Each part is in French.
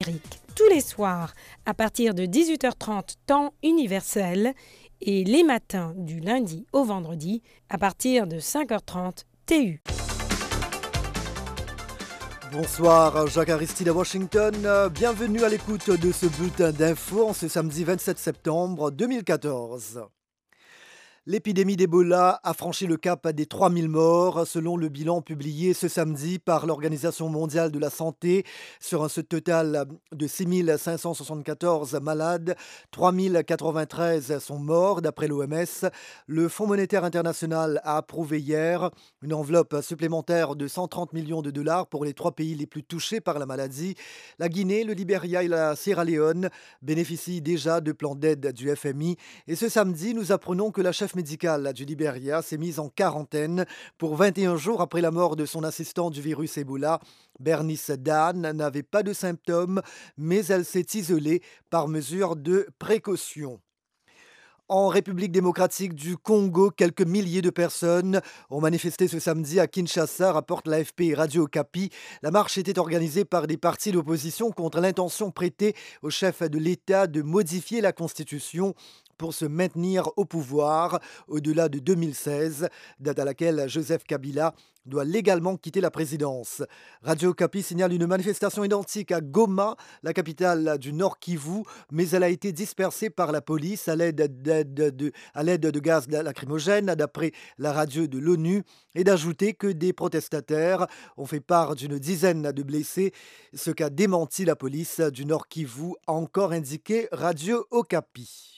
l'Amérique, tous les soirs à partir de 18h30 temps universel et les matins du lundi au vendredi à partir de 5h30 TU. Bonsoir, Jacques Aristide à Washington. Bienvenue à l'écoute de ce bulletin d'infos en ce samedi 27 septembre 2014. L'épidémie d'Ebola a franchi le cap des 3000 morts, selon le bilan publié ce samedi par l'Organisation mondiale de la santé. Sur un total de 6574 malades, 3093 sont morts d'après l'OMS. Le Fonds monétaire international a approuvé hier une enveloppe supplémentaire de 130 millions de dollars pour les 3 pays les plus touchés par la maladie. La Guinée, le Libéria et la Sierra Leone bénéficient déjà de plans d'aide du FMI. Et ce samedi, nous apprenons que la chef médicale du Libéria s'est mise en quarantaine pour 21 jours après la mort de son assistant du virus Ebola. Bernice Dan n'avait pas de symptômes, mais elle s'est isolée par mesure de précaution. En République démocratique du Congo, quelques milliers de personnes ont manifesté ce samedi à Kinshasa, rapporte l'AFP et Radio Okapi. La marche était organisée par des partis d'opposition contre l'intention prêtée au chef de l'État de modifier la Constitution pour se maintenir au pouvoir au-delà de 2016, date à laquelle Joseph Kabila doit légalement quitter la présidence. Radio Okapi signale une manifestation identique à Goma, la capitale du Nord Kivu, mais elle a été dispersée par la police à l'aide de gaz lacrymogène, d'après la radio de l'ONU, et d'ajouter que des protestataires ont fait part d'une dizaine de blessés, ce qu'a démenti la police du Nord Kivu, a encore indiqué Radio Okapi.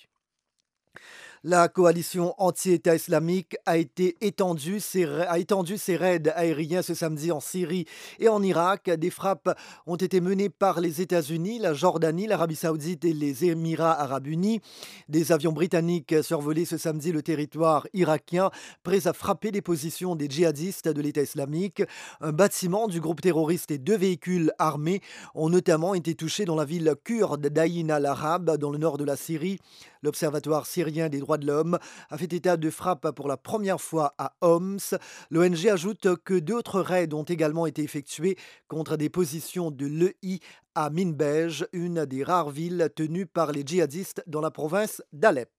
La coalition anti-État islamique a étendu ses raids aériens ce samedi en Syrie et en Irak. Des frappes ont été menées par les États-Unis, la Jordanie, l'Arabie Saoudite et les Émirats Arabes Unis. Des avions britanniques survolaient ce samedi le territoire irakien, prêts à frapper des positions des djihadistes de l'État islamique. Un bâtiment du groupe terroriste et 2 véhicules armés ont notamment été touchés dans la ville kurde d'Aïn al-Arab, dans le nord de la Syrie. L'Observatoire syrien des droits de l'homme a fait état de frappes pour la première fois à Homs. L'ONG ajoute que d'autres raids ont également été effectués contre des positions de l'EI à Minbej, une des rares villes tenues par les djihadistes dans la province d'Alep.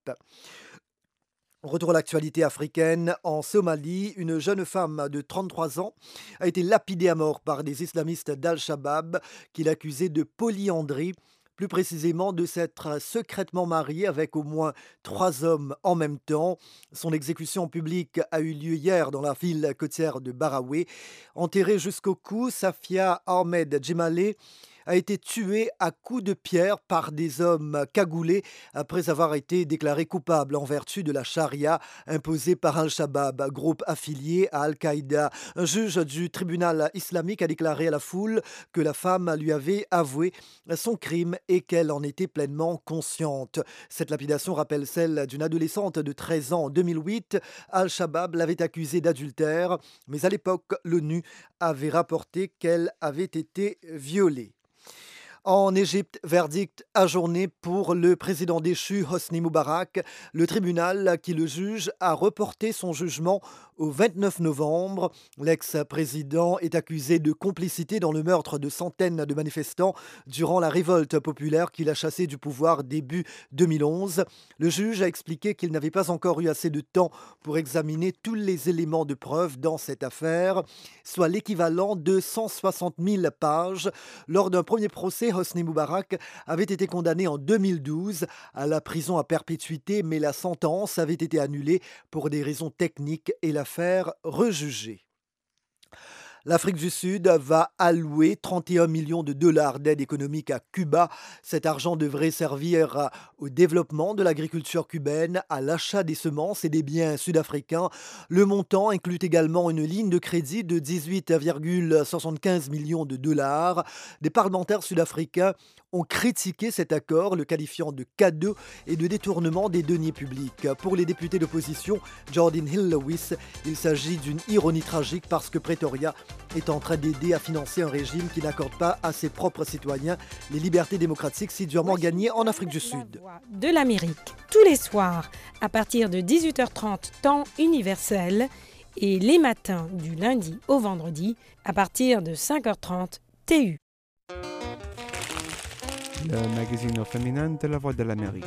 Retour à l'actualité africaine. En Somalie, une jeune femme de 33 ans a été lapidée à mort par des islamistes d'Al-Shabaab qui l'accusaient de polyandrie. Plus précisément de s'être secrètement mariée avec au moins 3 hommes en même temps. Son exécution publique a eu lieu hier dans la ville côtière de Baraoué. Enterrée jusqu'au cou, Safia Ahmed Djemale a été tuée à coups de pierre par des hommes cagoulés après avoir été déclarée coupable en vertu de la charia imposée par Al-Shabaab, groupe affilié à Al-Qaïda. Un juge du tribunal islamique a déclaré à la foule que la femme lui avait avoué son crime et qu'elle en était pleinement consciente. Cette lapidation rappelle celle d'une adolescente de 13 ans en 2008. Al-Shabaab l'avait accusée d'adultère, mais à l'époque, l'ONU avait rapporté qu'elle avait été violée. En Égypte, verdict ajourné pour le président déchu Hosni Moubarak. Le tribunal qui le juge a reporté son jugement au 29 novembre. L'ex-président est accusé de complicité dans le meurtre de centaines de manifestants durant la révolte populaire qu'il a chassé du pouvoir début 2011. Le juge a expliqué qu'il n'avait pas encore eu assez de temps pour examiner tous les éléments de preuve dans cette affaire, soit l'équivalent de 160 000 pages. Lors d'un premier procès, Hosni Moubarak avait été condamné en 2012 à la prison à perpétuité, mais la sentence avait été annulée pour des raisons techniques et l'affaire rejugée. L'Afrique du Sud va allouer 31 millions de dollars d'aide économique à Cuba. Cet argent devrait servir au développement de l'agriculture cubaine, à l'achat des semences et des biens sud-africains. Le montant inclut également une ligne de crédit de 18,75 millions de dollars. Des parlementaires sud-africains ont critiqué cet accord, le qualifiant de cadeau et de détournement des deniers publics. Pour les députés d'opposition, Jordan Hill-Lewis, il s'agit d'une ironie tragique parce que Pretoria est en train d'aider à financer un régime qui n'accorde pas à ses propres citoyens les libertés démocratiques si durement gagnées en Afrique du Sud. De l'Amérique, tous les soirs, à partir de 18h30 temps universel et les matins du lundi au vendredi, à partir de 5h30 TU. le magazine féminin de la Voix de l'Amérique.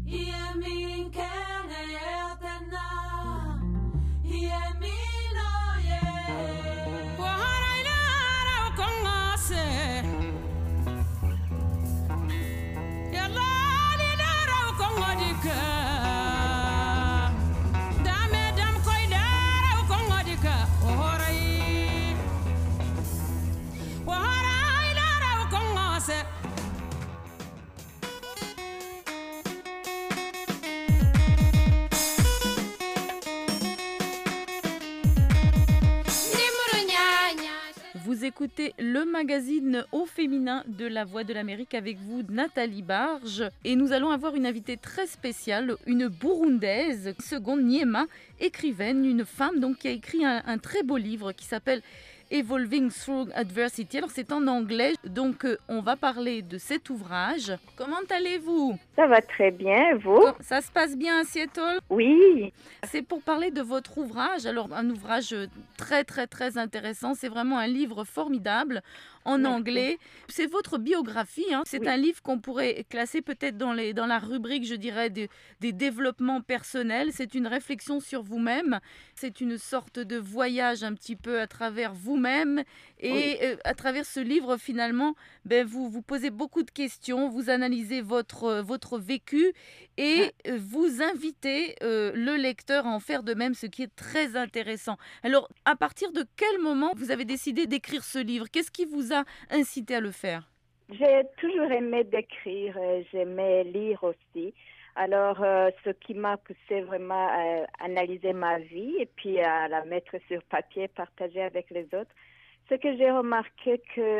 Vous écoutez le magazine au féminin de la Voix de l'Amérique avec vous, Nathalie Barge. Et nous allons avoir une invitée très spéciale, une Burundaise, Seconde Nyema, écrivaine, une femme donc, qui a écrit un très beau livre qui s'appelle Evolving Through Adversity. Alors c'est en anglais, donc on va parler de cet ouvrage. Comment allez-vous? Ça va très bien, vous? Ça se passe bien à Seattle? Oui. C'est pour parler de votre ouvrage. Alors un ouvrage très très très intéressant. C'est vraiment un livre formidable en Merci. anglais. C'est votre biographie. C'est Oui. un livre qu'on pourrait classer peut-être dans la rubrique, je dirais, des développements personnels. C'est une réflexion sur vous-même. C'est une sorte de voyage un petit peu à travers vous-même. Et à travers ce livre, finalement, vous posez beaucoup de questions, vous analysez votre vécu et vous invitez le lecteur à en faire de même, ce qui est très intéressant. Alors, à partir de quel moment vous avez décidé d'écrire ce livre? Qu'est-ce qui vous a incité à le faire? J'ai toujours aimé d'écrire, j'aimais lire aussi. Alors, ce qui m'a poussé vraiment à analyser ma vie et puis à la mettre sur papier, partager avec les autres, c'est que j'ai remarqué que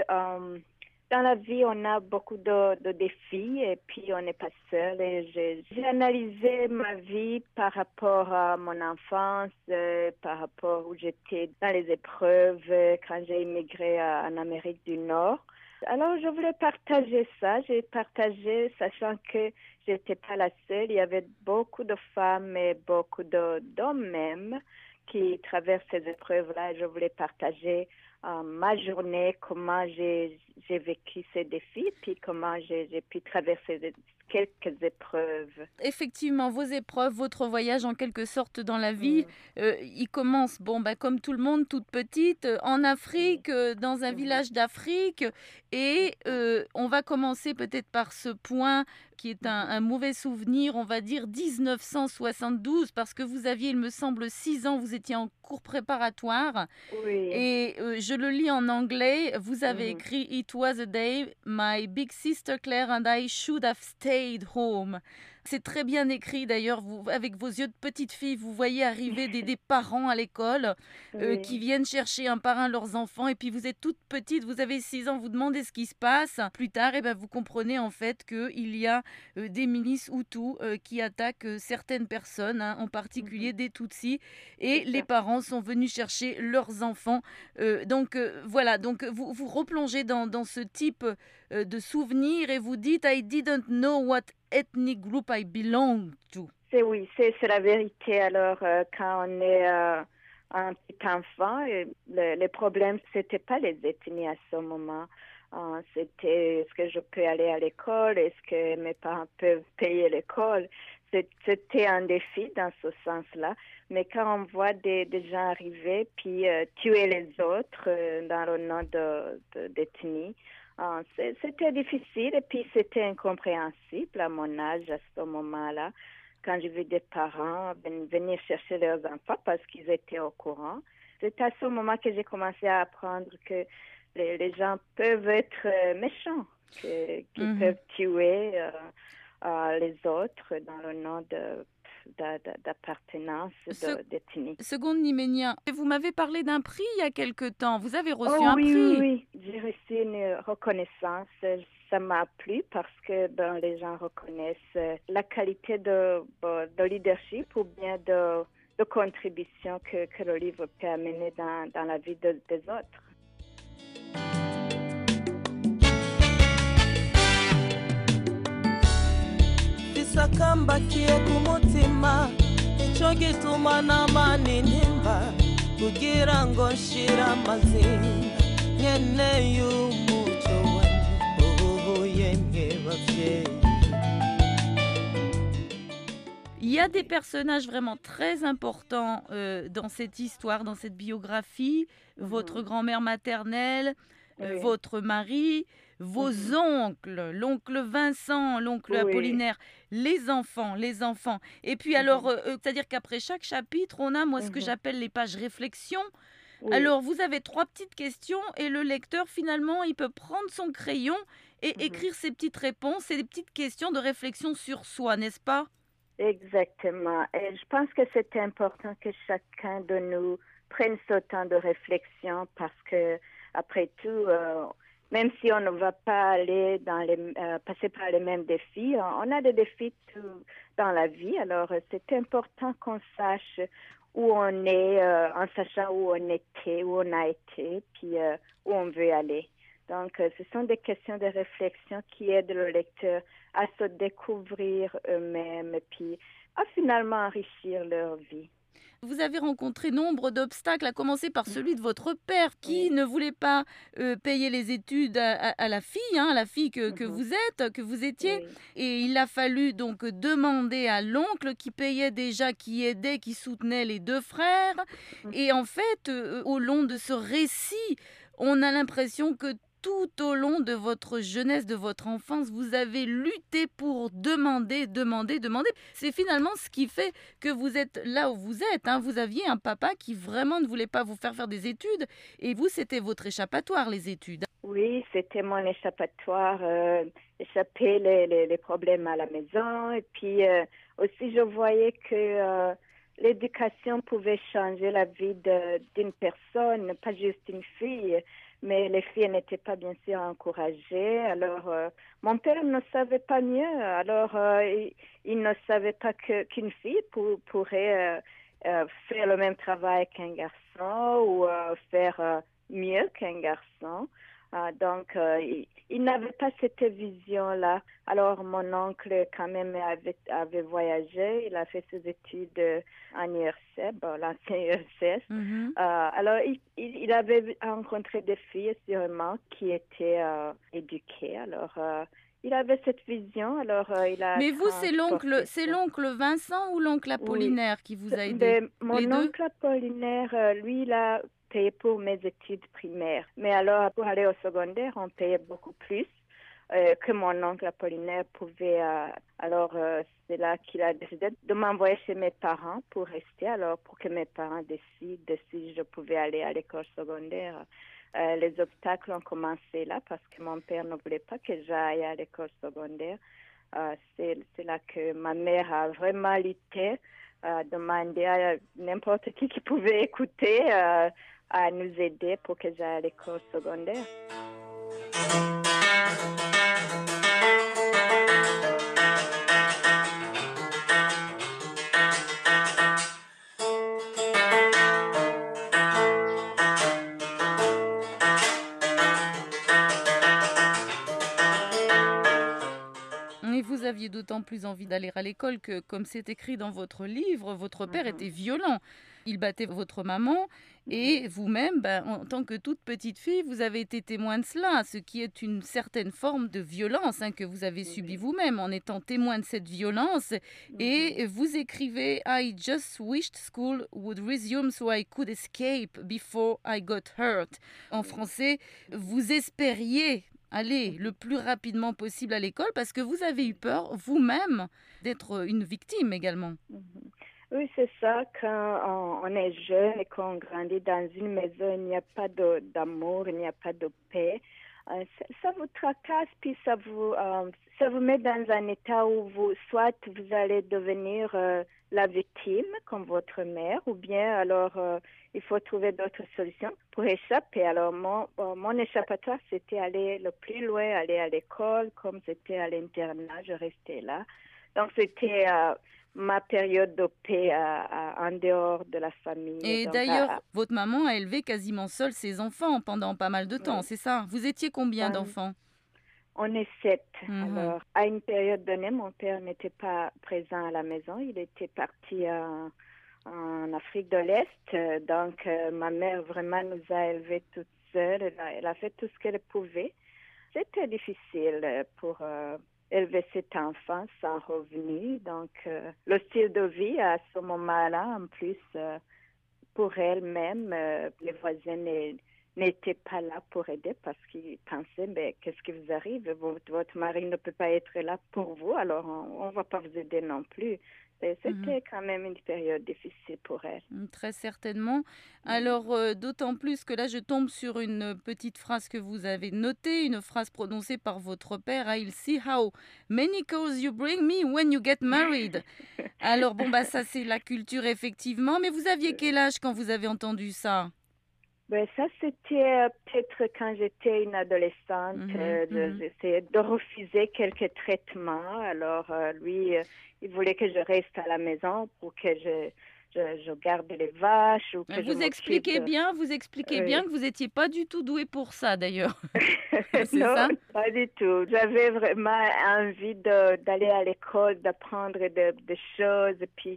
dans la vie, on a beaucoup de défis et puis on n'est pas seul. Et j'ai analysé ma vie par rapport à mon enfance, par rapport où j'étais dans les épreuves quand j'ai immigré en Amérique du Nord. Alors, je voulais partager ça. J'ai partagé, sachant que j'étais pas la seule. Il y avait beaucoup de femmes et beaucoup d'hommes même qui traversent ces épreuves-là. Je voulais partager ma journée, comment j'ai vécu ces défis, puis comment j'ai pu traverser quelques épreuves. Effectivement, vos épreuves, votre voyage en quelque sorte dans la vie, il commence, comme tout le monde, toute petite, en Afrique, dans un village d'Afrique, et on va commencer peut-être par ce point qui est un mauvais souvenir, on va dire 1972, parce que vous aviez, il me semble, 6 ans, vous étiez en cours préparatoire, Oui. et je le lis en anglais, vous avez écrit « It was a day my big sister Claire and I should have stayed home ». C'est très bien écrit d'ailleurs, vous, avec vos yeux de petite fille, vous voyez arriver des parents à l'école qui viennent chercher un par un leurs enfants, et puis vous êtes toute petite, vous avez 6 ans, vous demandez ce qui se passe. Plus tard, vous comprenez en fait qu'il y a des milices Hutus qui attaquent certaines personnes, en particulier des Tutsis, et les parents sont venus chercher leurs enfants. Voilà, donc vous replongez dans ce type de souvenirs et vous dites « I didn't know what ethnic group I belong to ». C'est la vérité. Alors, quand on est un petit enfant, les problèmes, c'était pas les ethnies à ce moment. C'était est-ce que je peux aller à l'école, est-ce que mes parents peuvent payer l'école. C'était un défi dans ce sens-là. Mais quand on voit des gens arriver puis tuer les autres dans le nom d'ethnie, c'était difficile et puis c'était incompréhensible à mon âge à ce moment-là. Quand j'ai vu des parents venir chercher leurs enfants parce qu'ils étaient au courant, c'est à ce moment que j'ai commencé à apprendre que les gens peuvent être méchants, qu'ils peuvent tuer les autres dans le nom d'appartenance, d'ethnie. Seconde Nyema, vous m'avez parlé d'un prix il y a quelque temps. Vous avez reçu un prix? Oui. J'ai reçu une reconnaissance. Ça m'a plu parce que les gens reconnaissent la qualité de leadership ou bien de contribution que le livre peut amener dans la vie des autres. Sakambakiye ku mutima icyo gituma namani ntimba kugira ngo nshira amazinda nkeneye umucyo wanjye yemwe bavyo Il y a des personnages vraiment très importants dans cette histoire, dans cette biographie. Votre grand-mère maternelle, Oui. votre mari, vos oncles, l'oncle Vincent, l'oncle Apollinaire, les enfants. Et puis alors, c'est-à-dire qu'après chaque chapitre, on a ce que j'appelle les pages réflexion. Oui. Alors, vous avez 3 petites questions et le lecteur, finalement, il peut prendre son crayon et écrire ses petites réponses et des petites questions de réflexion sur soi, n'est-ce pas? Exactement. Et je pense que c'est important que chacun de nous prenne ce temps de réflexion parce que, après tout, même si on ne va pas aller passer par les mêmes défis, on a des défis dans la vie. Alors, c'est important qu'on sache où on est, en sachant où on a été, puis où on veut aller. Donc, ce sont des questions de réflexion qui aident le lecteur à se découvrir eux-mêmes et puis à finalement enrichir leur vie. Vous avez rencontré nombre d'obstacles, à commencer par celui de votre père qui ne voulait pas payer les études à la fille, que vous étiez. Oui. Et il a fallu donc demander à l'oncle qui payait déjà, qui aidait, qui soutenait les 2 frères. Et en fait, au long de ce récit, on a l'impression que tout au long de votre jeunesse, de votre enfance, vous avez lutté pour demander. C'est finalement ce qui fait que vous êtes là où vous êtes. Vous aviez un papa qui vraiment ne voulait pas vous faire des études. Et vous, c'était votre échappatoire, les études. Oui, c'était mon échappatoire, échapper les problèmes à la maison. Et puis aussi, je voyais que l'éducation pouvait changer la vie d'une personne, pas juste une fille. Mais les filles n'étaient pas bien sûr encouragées. Alors, mon père ne savait pas mieux. Alors, il ne savait pas qu'une fille pourrait faire le même travail qu'un garçon ou faire mieux qu'un garçon. Donc, il n'avait pas cette vision-là. Alors, mon oncle, quand même, avait voyagé. Il a fait ses études en IRC, l'ancien IRCS. Alors, il avait rencontré des filles, sûrement, qui étaient éduquées. Alors, il avait cette vision. Alors, il a... Mais vous, c'est l'oncle Vincent ou l'oncle Apollinaire qui vous a aidé? Mon oncle Apollinaire, lui, il a payé pour mes études primaires. Mais alors, pour aller au secondaire, on payait beaucoup plus que mon oncle Apollinaire pouvait. Alors, c'est là qu'il a décidé de m'envoyer chez mes parents pour rester. Alors, pour que mes parents décident si je pouvais aller à l'école secondaire. Les obstacles ont commencé là parce que mon père ne voulait pas que j'aille à l'école secondaire. C'est là que ma mère a vraiment lutté, demandé à n'importe qui pouvait écouter à nous aider pour que j'aille à l'école secondaire. Et vous aviez d'autant plus envie d'aller à l'école que, comme c'est écrit dans votre livre, votre père était violent. Il battait votre maman et vous-même, en tant que toute petite fille, vous avez été témoin de cela, ce qui est une certaine forme de violence que vous avez subie vous-même en étant témoin de cette violence. Et vous écrivez « I just wished school would resume so I could escape before I got hurt ». En français, vous espériez aller le plus rapidement possible à l'école parce que vous avez eu peur vous-même d'être une victime également. Oui, c'est ça. Quand on est jeune et qu'on grandit dans une maison, il n'y a pas d'amour, il n'y a pas de paix. Ça vous tracasse, puis ça vous met dans un état où soit vous allez devenir la victime, comme votre mère, ou bien alors il faut trouver d'autres solutions pour échapper. Alors mon échappatoire, c'était aller le plus loin, aller à l'école, comme c'était à l'internat, je restais là. Donc c'était ma période de paix en dehors de la famille. Et donc, d'ailleurs, votre maman a élevé quasiment seule ses enfants pendant pas mal de temps, c'est ça? Vous étiez combien d'enfants? On est 7. Alors, à une période donnée, mon père n'était pas présent à la maison. Il était parti en Afrique de l'Est. Donc, ma mère vraiment nous a élevés toutes seules. Elle a fait tout ce qu'elle pouvait. C'était difficile pour élever cet enfant sans revenu. Donc, le style de vie à ce moment-là, en plus, pour elle-même, les voisins n'étaient pas là pour aider parce qu'ils pensaient, mais qu'est-ce qui vous arrive? Votre mari ne peut pas être là pour vous, alors on ne va pas vous aider non plus. C'était quand même une période difficile pour elle. Très certainement. Alors, d'autant plus que là, je tombe sur une petite phrase que vous avez notée, une phrase prononcée par votre père. I'll see how many calls you bring me when you get married. Alors, bon, ça, c'est la culture, effectivement. Mais vous aviez quel âge quand vous avez entendu ça? Ben, ça, c'était peut-être quand j'étais une adolescente. J'essayais de refuser quelques traitements. Alors, lui, il voulait que je reste à la maison pour que je garde les vaches. Ou que vous expliquez bien que vous n'étiez pas du tout douée pour ça, d'ailleurs. C'est non, ça? Pas du tout. J'avais vraiment envie d'aller à l'école, d'apprendre des choses, puis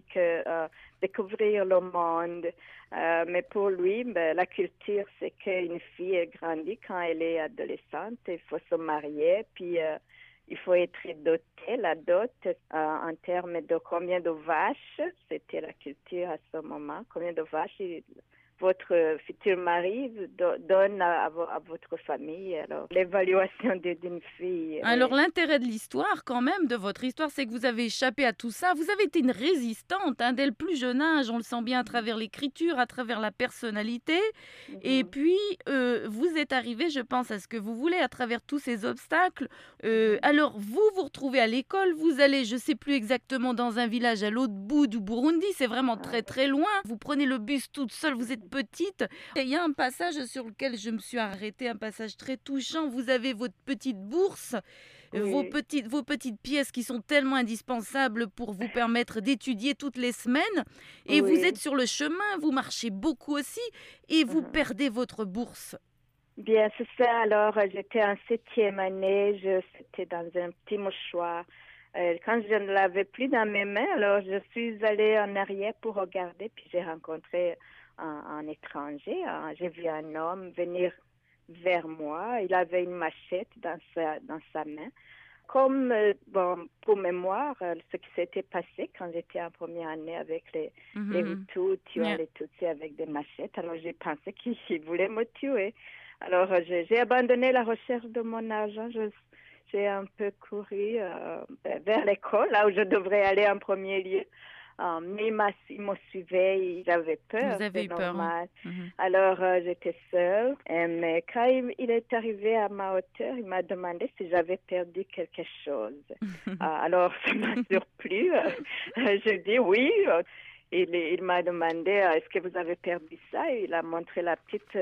découvrir le monde. Mais pour lui, la culture, c'est qu'une fille elle grandit quand elle est adolescente. Il faut se marier, puis il faut être doté. La dot, en termes de combien de vaches, c'était la culture à ce moment. Combien de vaches votre futur mari donne à votre famille. Alors, l'évaluation d'une fille. Alors, l'intérêt de l'histoire, quand même, de votre histoire, c'est que vous avez échappé à tout ça. Vous avez été une résistante dès le plus jeune âge. On le sent bien à travers l'écriture, à travers la personnalité. Et puis, vous êtes arrivé, je pense, à ce que vous voulez à travers tous ces obstacles. Alors, vous retrouvez à l'école. Vous allez, je ne sais plus exactement, dans un village à l'autre bout du Burundi. C'est vraiment très, très loin. Vous prenez le bus toute seule. Vous êtes petite. Et il y a un passage sur lequel je me suis arrêtée, un passage très touchant. Vous avez votre petite bourse, vos petites pièces qui sont tellement indispensables pour vous permettre d'étudier toutes les semaines. Et vous êtes sur le chemin, vous marchez beaucoup aussi et vous perdez votre bourse. Bien, c'est ça. Alors, j'étais en 7e année. C'était dans un petit mouchoir. Quand je ne l'avais plus dans mes mains, alors je suis allée en arrière pour regarder, puis j'ai rencontré un étranger. J'ai vu un homme venir vers moi. Il avait une machette dans sa main. Comme, pour mémoire, ce qui s'était passé quand j'étais en première année avec les Hutus, tuant les Tutsis avec des machettes. Alors, j'ai pensé qu'il voulait me tuer. Alors, j'ai abandonné la recherche de mon argent. J'ai un peu couru vers l'école, là où je devrais aller en premier lieu. Mais il me suivait, il avait peur. Vous avez eu peur. Alors, j'étais seule. Mais quand il est arrivé à ma hauteur, il m'a demandé si j'avais perdu quelque chose. Alors, ça m'a surpris. J'ai dit oui. Il m'a demandé, est-ce que vous avez perdu ça? Et il a montré le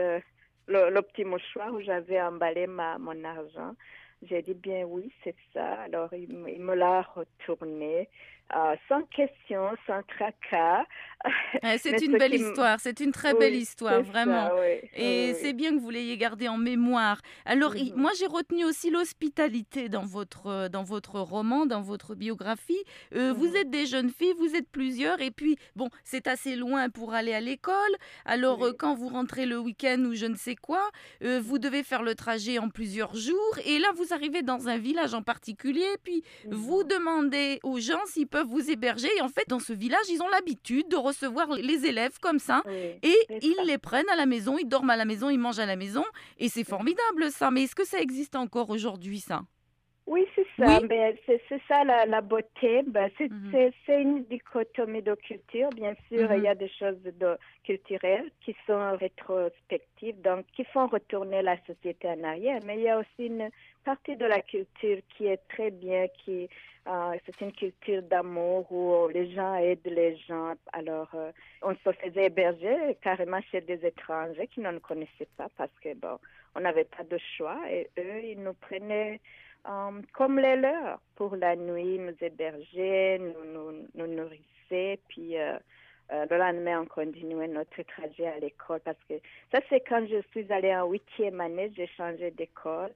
petit mouchoir où j'avais emballé mon argent. J'ai dit bien oui, c'est ça. Alors, il me l'a retourné. Sans question, sans tracas. C'est une belle histoire, c'est une très belle histoire, vraiment. Ça, et c'est bien que vous l'ayez gardée en mémoire. Alors, moi, j'ai retenu aussi l'hospitalité dans votre roman, dans votre biographie. Vous êtes des jeunes filles, vous êtes plusieurs, et puis, bon, c'est assez loin pour aller à l'école. Alors, quand vous rentrez le week-end ou je ne sais quoi, vous devez faire le trajet en plusieurs jours, et là, vous arrivez dans un village en particulier, puis vous demandez aux gens s'ils peuvent vous héberger. Et en fait, dans ce village, ils ont l'habitude de recevoir les élèves comme ça. Et ils les prennent à la maison, ils dorment à la maison, ils mangent à la maison. Et c'est formidable, ça. Mais est-ce que ça existe encore aujourd'hui, ça? Oui, c'est ça. Oui. Ben, c'est ça la beauté. Ben, c'est une dichotomie de culture. Bien sûr, il y a des choses culturelles qui sont rétrospectives, donc qui font retourner la société en arrière. Mais il y a aussi une partie de la culture qui est très bien, c'est une culture d'amour où les gens aident les gens. Alors, on se faisait héberger carrément chez des étrangers qui ne nous connaissaient pas parce que, on n'avait pas de choix. Et eux, ils nous prenaient comme les leurs pour la nuit, nous hébergeaient, nous nourrissaient, puis le lendemain, on continuait notre trajet à l'école parce que ça, c'est quand je suis allée en 8e année, j'ai changé d'école.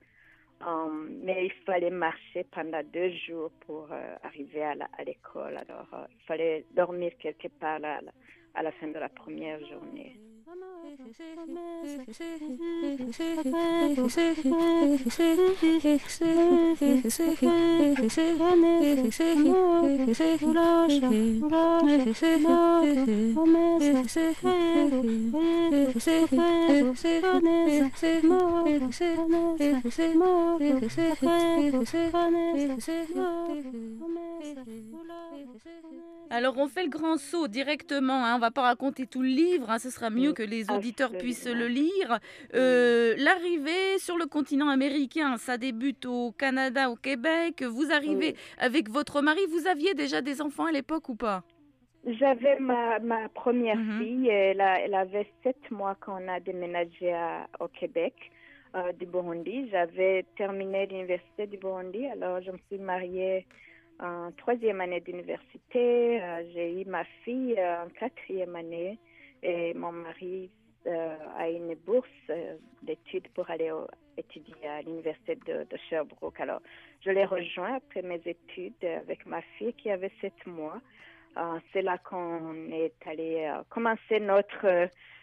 Mais il fallait marcher pendant 2 jours pour arriver à l'école. Alors, il fallait dormir quelque part à la fin de la première journée. Alors on fait le grand saut directement, hein. On va pas raconter tout le livre, hein. Ce sera mieux que les auditeurs puissent le lire. L'arrivée sur le continent américain, ça débute au Canada, au Québec. Vous arrivez avec votre mari. Vous aviez déjà des enfants à l'époque ou pas? J'avais ma première fille, elle avait 7 mois quand on a déménagé au Québec, du Burundi. J'avais terminé l'université du Burundi, alors je me suis mariée en 3e année d'université. J'ai eu ma fille en 4e année et mon mari a une bourse d'études pour aller étudier à l'université de Sherbrooke. Alors, je l'ai rejoint après mes études avec ma fille qui avait 7 mois. C'est là qu'on est allé commencer notre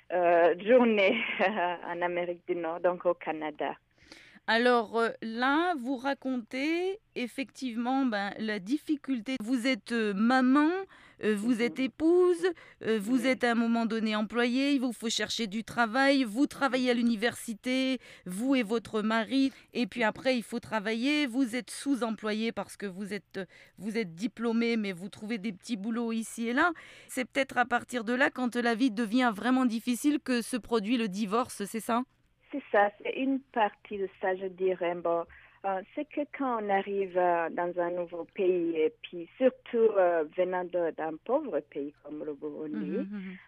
journée en Amérique du Nord, donc au Canada. Alors là, vous racontez effectivement la difficulté. Vous êtes maman, vous êtes épouse, vous êtes à un moment donné employée, il vous faut chercher du travail, vous travaillez à l'université, vous et votre mari, et puis après il faut travailler, vous êtes sous-employé parce que vous êtes diplômé, mais vous trouvez des petits boulots ici et là. C'est peut-être à partir de là, quand la vie devient vraiment difficile, que se produit le divorce, c'est ça ? C'est ça, c'est une partie de ça, je dirais. Bon, c'est que quand on arrive dans un nouveau pays, et puis surtout venant d'un pauvre pays comme le Burundi,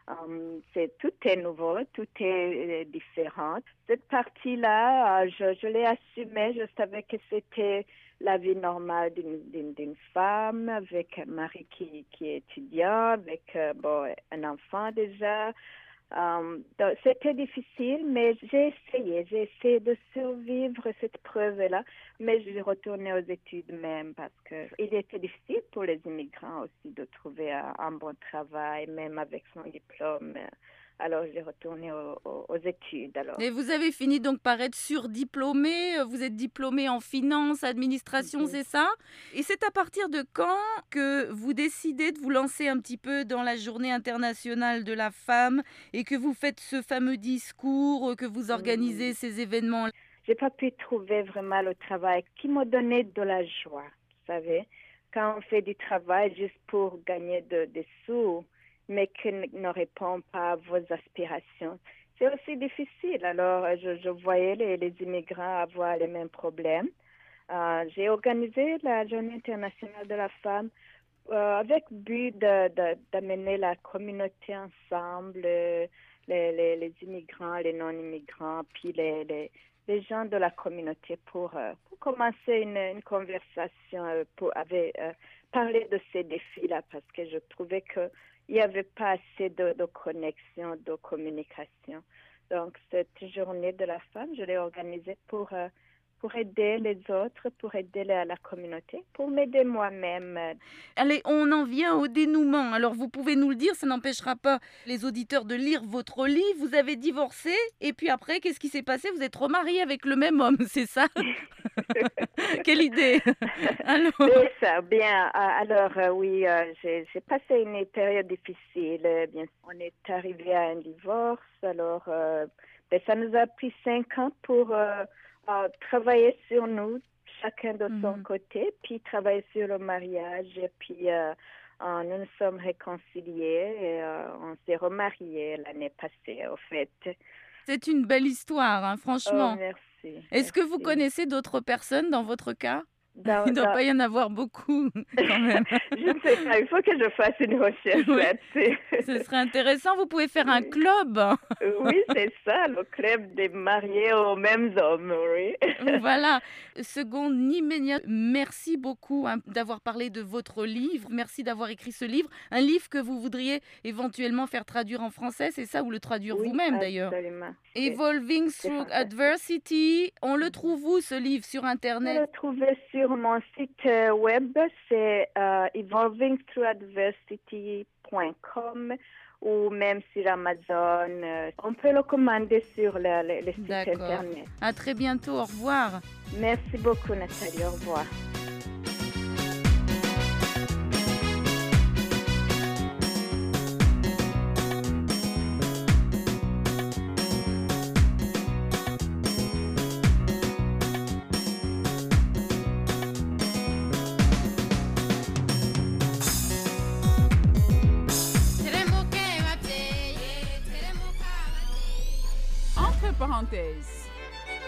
tout est nouveau, tout est différent. Cette partie-là, je l'ai assumée, je savais que c'était la vie normale d'une femme, avec un mari qui est étudiant, avec un enfant déjà. Donc, c'était difficile, mais j'ai essayé de survivre cette preuve-là, mais je suis retournée aux études même parce que il était difficile pour les immigrants aussi de trouver un bon travail, même avec son diplôme. Alors, j'ai retourné aux études. Alors. Et vous avez fini donc par être surdiplômée. Vous êtes diplômée en finance, administration, c'est ça? Et c'est à partir de quand que vous décidez de vous lancer un petit peu dans la Journée internationale de la femme et que vous faites ce fameux discours, que vous organisez ces événements? J'ai pas pu trouver vraiment le travail qui m'a donné de la joie, vous savez. Quand on fait du travail juste pour gagner des sous, mais qui ne répond pas à vos aspirations, c'est aussi difficile. Alors, je voyais les immigrants avoir les mêmes problèmes. J'ai organisé la Journée internationale de la femme avec le but d'amener la communauté ensemble, les immigrants, les non-immigrants, puis les gens de la communauté pour commencer une conversation, pour parler de ces défis-là, parce que je trouvais que il n'y avait pas assez de connexion, de communication. Donc, cette journée de la femme, je l'ai organisée pour aider les autres, pour aider la communauté, pour m'aider moi-même. Allez, on en vient au dénouement. Alors, vous pouvez nous le dire, ça n'empêchera pas les auditeurs de lire votre livre. Vous avez divorcé, et puis après, qu'est-ce qui s'est passé? Vous êtes remariée avec le même homme, c'est ça? Quelle idée! Alors... C'est ça, bien. Alors, oui, j'ai passé une période difficile. Bien, on est arrivé à un divorce. Alors, ça nous a pris 5 ans pour travailler sur nous, chacun de son côté, puis travailler sur le mariage. Et puis, nous nous sommes réconciliés et on s'est remariés l'année passée, au fait. C'est une belle histoire, hein, franchement. Oh, merci. Est-ce que vous connaissez d'autres personnes dans votre cas? Il ne doit pas y en avoir beaucoup, quand même. Je ne sais pas, il faut que je fasse une recherche là-dessus. Ce serait intéressant, vous pouvez faire un club. Oui, c'est ça, le club des mariés aux mêmes hommes, oui. Voilà. Seconde Nimenia, merci beaucoup d'avoir parlé de votre livre. Merci d'avoir écrit ce livre. Un livre que vous voudriez éventuellement faire traduire en français, c'est ça, ou le traduire vous-même d'ailleurs? Absolument. Evolving Through Adversity. On le trouve où, ce livre, sur Internet? On le trouve sur mon site web, c'est evolvingthroughdversity.com, ou même sur Amazon. On peut le commander sur le site internet. À très bientôt, au revoir. Merci beaucoup Nathalie, au revoir. Parenthèse.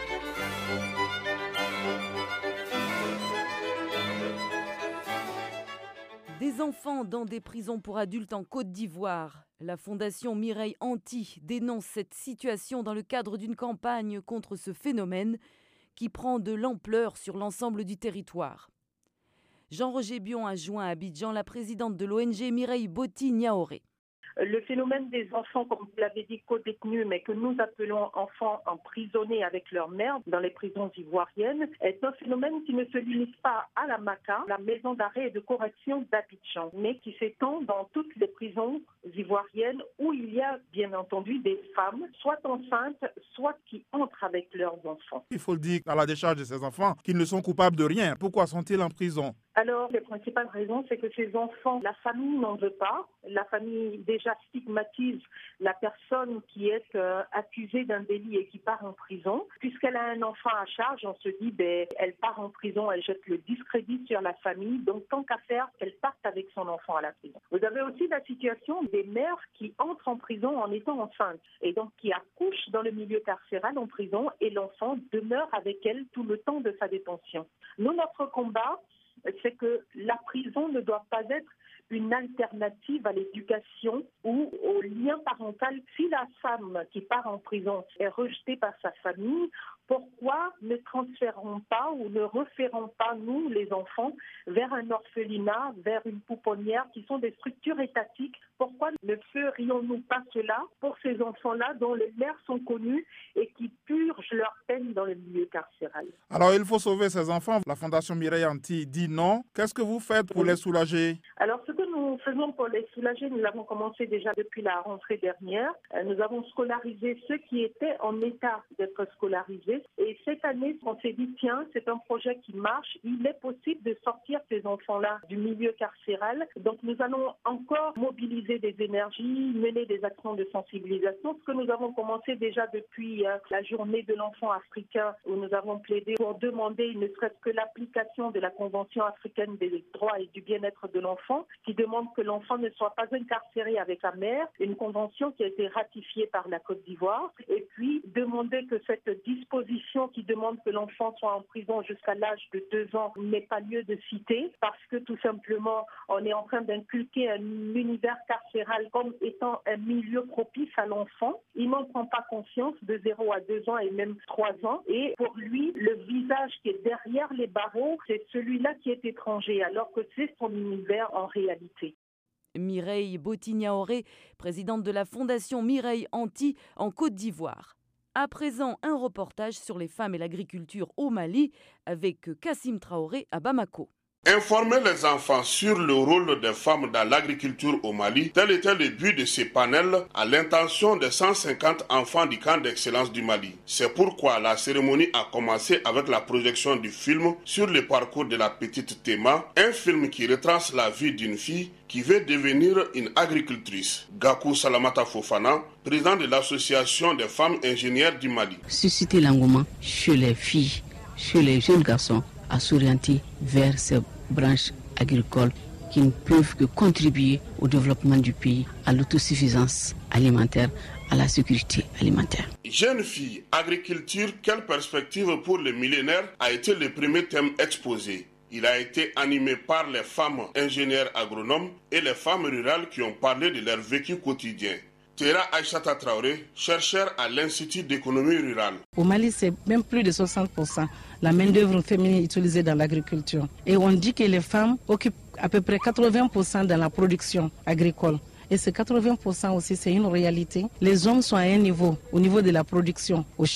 Des enfants dans des prisons pour adultes en Côte d'Ivoire. La fondation Mireille Anti dénonce cette situation dans le cadre d'une campagne contre ce phénomène qui prend de l'ampleur sur l'ensemble du territoire. Jean-Roger Bion a joint à Abidjan la présidente de l'ONG Mireille Boti-Niaoré. Le phénomène des enfants, comme vous l'avez dit, co-détenus, mais que nous appelons enfants emprisonnés avec leur mère dans les prisons ivoiriennes, est un phénomène qui ne se limite pas à la MACA, la maison d'arrêt et de correction d'Abidjan, mais qui s'étend dans toutes les prisons ivoiriennes où il y a bien entendu des femmes, soit enceintes, soit qui entrent avec leurs enfants. Il faut le dire à la décharge de ces enfants qu'ils ne sont coupables de rien. Pourquoi sont-ils en prison ? Alors, les principales raisons, c'est que ces enfants, la famille n'en veut pas. La famille déjà stigmatise la personne qui est accusée d'un délit et qui part en prison. Puisqu'elle a un enfant à charge, on se dit, elle part en prison, elle jette le discrédit sur la famille. Donc, tant qu'à faire, elle parte avec son enfant à la prison. Vous avez aussi la situation des mères qui entrent en prison en étant enceintes et donc qui accouchent dans le milieu carcéral en prison et l'enfant demeure avec elle tout le temps de sa détention. Nous, notre combat, c'est que la prison ne doit pas être une alternative à l'éducation ou au lien parental. Si la femme qui part en prison est rejetée par sa famille, pourquoi ne transférons pas ou ne référons pas, nous, les enfants, vers un orphelinat, vers une pouponnière, qui sont des structures étatiques? Pourquoi ne ferions-nous pas cela pour ces enfants-là dont les mères sont connues et qui purgent leur peine dans le milieu carcéral? Alors, il faut sauver ces enfants. La Fondation Mireille Anti dit non. Qu'est-ce que vous faites pour les soulager? Alors, ce que nous faisons pour les soulager, nous l'avons commencé déjà depuis la rentrée dernière. Nous avons scolarisé ceux qui étaient en état d'être scolarisés. Et cette année, on s'est dit, tiens, c'est un projet qui marche. Il est possible de sortir ces enfants-là du milieu carcéral. Donc, nous allons encore mobiliser des énergies, mener des actions de sensibilisation. Ce que nous avons commencé déjà depuis la journée de l'enfant africain, où nous avons plaidé pour demander ne serait-ce que l'application de la Convention africaine des droits et du bien-être de l'enfant, qui demande que l'enfant ne soit pas incarcéré avec sa mère, une convention qui a été ratifiée par la Côte d'Ivoire, et puis demander que cette disposition qui demande que l'enfant soit en prison jusqu'à l'âge de 2 ans n'ait pas lieu de citer, parce que tout simplement on est en train d'inculquer un univers carcéral comme étant un milieu propice à l'enfant. Il n'en prend pas conscience de 0 à 2 ans et même 3 ans, et pour lui le visage qui est derrière les barreaux, c'est celui-là qui est étranger, alors que c'est son univers en réalité. Mireille Boti-Niaoré, présidente de la Fondation Mireille Anti en Côte d'Ivoire. À présent, un reportage sur les femmes et l'agriculture au Mali avec Kassim Traoré à Bamako. Informer les enfants sur le rôle des femmes dans l'agriculture au Mali, tel était le but de ce panel à l'intention des 150 enfants du camp d'excellence du Mali. C'est pourquoi la cérémonie a commencé avec la projection du film sur le parcours de la petite Théma, un film qui retrace la vie d'une fille qui veut devenir une agricultrice. Gakou Salamata Fofana, président de l'association des femmes ingénieures du Mali. Susciter l'engouement chez les filles, chez les jeunes garçons, à s'orienter vers ces branches agricoles qui ne peuvent que contribuer au développement du pays, à l'autosuffisance alimentaire, à la sécurité alimentaire. Jeune fille, agriculture, quelle perspective pour le millénaire a été le premier thème exposé. Il a été animé par les femmes ingénieurs agronomes et les femmes rurales qui ont parlé de leur vécu quotidien. Tera Aïchata Traoré, chercheur à l'Institut d'économie rurale. Au Mali, c'est même plus de 60% la main-d'œuvre féminine utilisée dans l'agriculture. Et on dit que les femmes occupent à peu près 80% dans la production agricole. Et ces 80% aussi, c'est une réalité. Les hommes sont à un niveau, au niveau de la production au champ.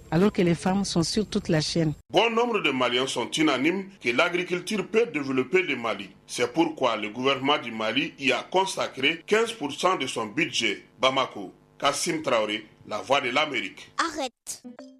alors que les femmes sont sur toute la chaîne. Bon nombre de Maliens sont unanimes que l'agriculture peut développer le Mali. C'est pourquoi le gouvernement du Mali y a consacré 15% de son budget. Bamako, Kassim Traoré, La Voix de l'Amérique. Arrête.